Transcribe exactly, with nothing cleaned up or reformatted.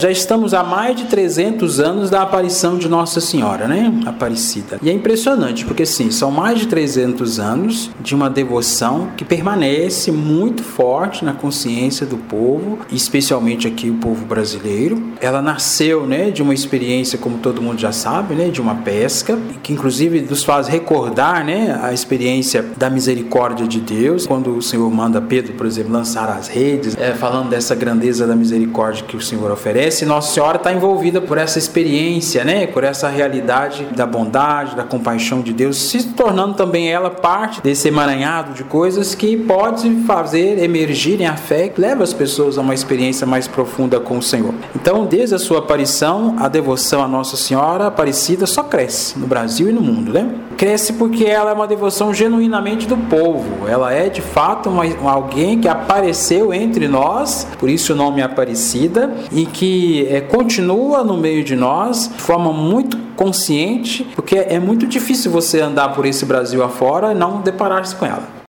Já estamos há mais de trezentos anos da aparição de Nossa Senhora, né? Aparecida. E é impressionante, porque sim, são mais de trezentos anos de uma devoção que permanece muito forte na consciência do povo, especialmente aqui o povo brasileiro. Ela nasceu, né, de uma experiência, como todo mundo já sabe, né, de uma pesca, que inclusive nos faz recordar, né, a experiência da misericórdia de Deus, quando o Senhor manda Pedro, por exemplo, lançar as redes, é, falando dessa grandeza da misericórdia que o Senhor oferece. Nossa Senhora está envolvida por essa experiência, né, por essa realidade da bondade, da compaixão de Deus, se tornando também ela parte desse emaranhado de coisas que pode fazer emergirem a fé, que leva as pessoas a uma experiência mais profunda com o Senhor. Então, desde a sua aparição, a devoção a Nossa Senhora Aparecida só cresce no Brasil e no mundo, né? Cresce porque ela é uma devoção genuinamente do povo. Ela é, de fato, uma, alguém que apareceu entre nós, por isso o nome é Aparecida, e que é, continua no meio de nós de forma muito consciente, porque é muito difícil você andar por esse Brasil afora e não deparar-se com ela.